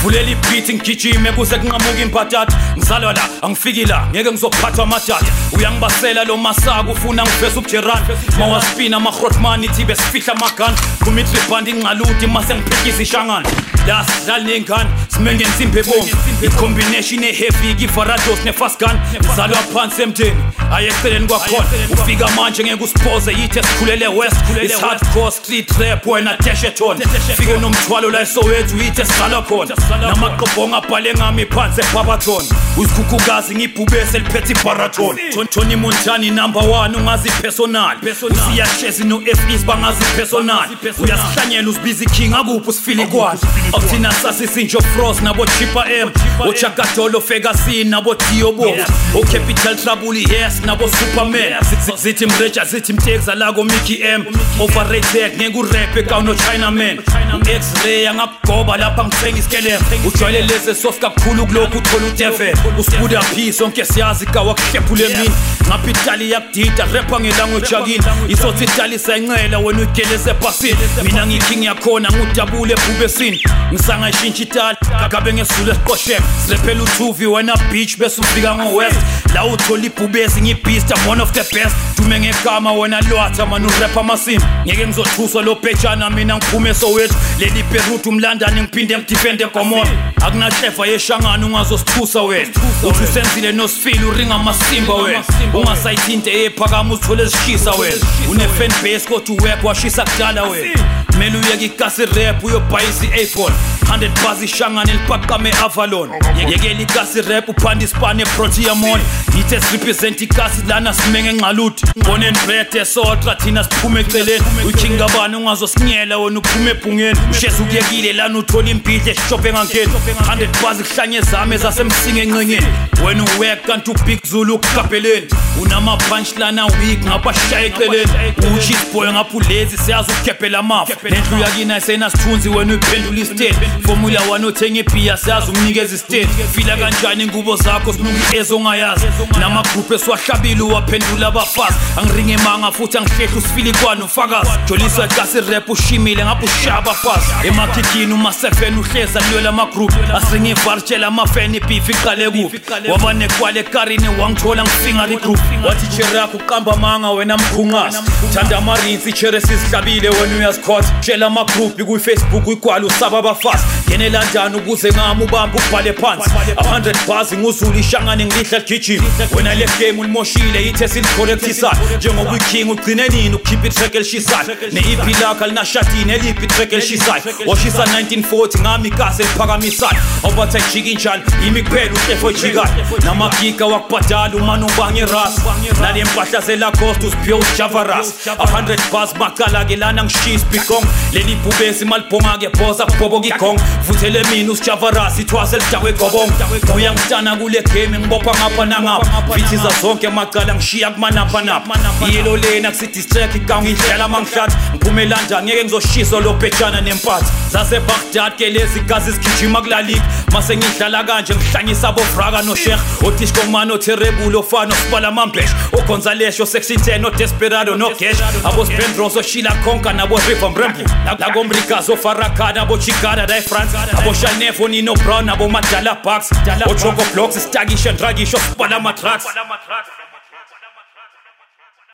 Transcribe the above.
vulela ibhithi ngigijime kuze kunqamuka impatata ngizalwa la angifiki la ngeke ngizophathwa amadada uyangibasela lo masaka ufuna ngivese uBjerani mawaspina amaGrootman ithi besifihla amagani kumitri band inqaluti mase ngiphikisa ishangana la sidlala nengane simenge insimbi ebomvu icombination eheavy iFarados nefast gun ngizalwa phansi emtheni ayeceleni kwakhona ufika manje ngeke usiphoze yithi esikhulele west is hardcore street rap wena Dasheton fike nomthwalo la eSoweto yithi esizalwa khona namaqobonga abhale ngami phansi eBarberton usikhukhukazi ngibhubese liphethe iBarberton Tony Montana number 1 ungazi personal usiyashezi no FEs bangazi personal uyasihlanyela usibiza king akuphi usifile kwazi awuthina sasisinjo Frost nabo Chipper M oChakadolo Ferguson nabo Diobo oCapital Trouble yes nabo Superman zithi mreja zithi mtekza la ko Mickey M overrated ngeke urap ekawuno Chinaman X-ray angakugoba lapha ngithenga iskelem ujwayele leze soft kakhulu kulokhu uthola uDevil usibuda peace onke siyazi kawa kuhlephule mina ngapha Italy yakudida rapper ngelanguage yakini isothi Italy sayincela wena ugeleze ebhasini mina ngiking yakhona ngudabule ebhubesini ngisanga ishintsha Italy kakabe ngesule esiqosheke silephela uTuvi wena beach bese ufika ngoWest la uthola ibhubesi ngibeast I'm one of the best dume ngegama wena lwatha man urap amasini ngeke ngizothuswa lo bhejana mina ngiphume eSoweto leli Beirut umlandani ngiphinde ngidefende eGomora akunahlefa yeshangana ungazosithusa wena uthi usenzile noSifile uringa amasimba wena ungasayithinte ephakama uthole esishisa wena une fan base kodwa uweb washisa kudala wena melu uyeke igasi rap uyobhayisa iApple 100 bars ishangana elipakame Avalon yekela igasi rap uphanda ispane Protea Mall yithi represent igasi lana simenge enqaluthi boneni bread esotra thina siphume eceleni ukinga bani ungazosinyela wena uphume ebhungeni usheza ukuyekile lana uthola impidle esishophe engangeni 100 bars ihlanye zame zasemsinge enqengeni wena uwek kanti ubig Zulu ukugabheleni unama punchline week ngapashaya eceleni uchi boy ngapha ulezi siyazi ukukhephela amafa nendlu yakina esenasithunzi wena uyiphendula istate formula 1 othenga ibhiya siyazi umnikeza istate fila kanjani ingubo zakho sinungi ezongayazi nama group esiwahlabile uwaphendula abafazi angiringe manga futhi angihlehla usifili kwano ufakazi jolisa igasi rap ushimile ngapha ushaya abafazi emakhikini uma7 uhleza lwela ama group asinge ivartshela amafeni beef iqale kuphi wabane kwale ekarini wangithola ngifinga le group wathi cherako uqamba manga wena mkhunqasi uthanda amarinsi chere sizihlabile wena uyazikhotha tshela ama group ku Facebook uyigwala usaba abafazi ngenela njani ukuze ngami ubamba ubhale phansi 100 bars nguzulu ishangane ngilihla gijim wena le game ulimoshile yithi silicorrectisa njengoba uking ugcine nini ukhipha itrack elishisayo neEP lakho linashatini eliphi itrack elishisayo washisa 1940 ngami igasi eliphakamisayo awubatha ijiki njalo yimi kuphela uhlefo ijikayo namagiga wakubhadala umani ubange ras nale mpahla zelacost usiphiwe uJavaras 100 bars macala ke lana ngishisa bigong leli bhubesi malibhonga ke bosa kuboboka igong vuthele mina uJavaras ithwase lidakwe egobong uyangitana kule game ngibopha ngapha nangapha vithiza zonke macala ngishiya kumanapha napha yilo lena kusidistract iganga idlela mangihlathi ngiphumelanda ngeke ngizoshisa lo bhejana nempathi zase Baghdad ke lezi gazi zigijima kulalika mase ngidlala kanje ngihlanyisa abo Fraga no Sheikh otishko mano terrible ofano sibala mamblesh oGonzalesho sexy 10 no Desperado no Cash abo Spendros oshila konka nabo River Mbrembo nabo Mrikazo Farakada abo Chigada dai France abo Shanefo Nino Brown abo Madala Bucks oChoco Blocks Stagish and Dragish sibala matracks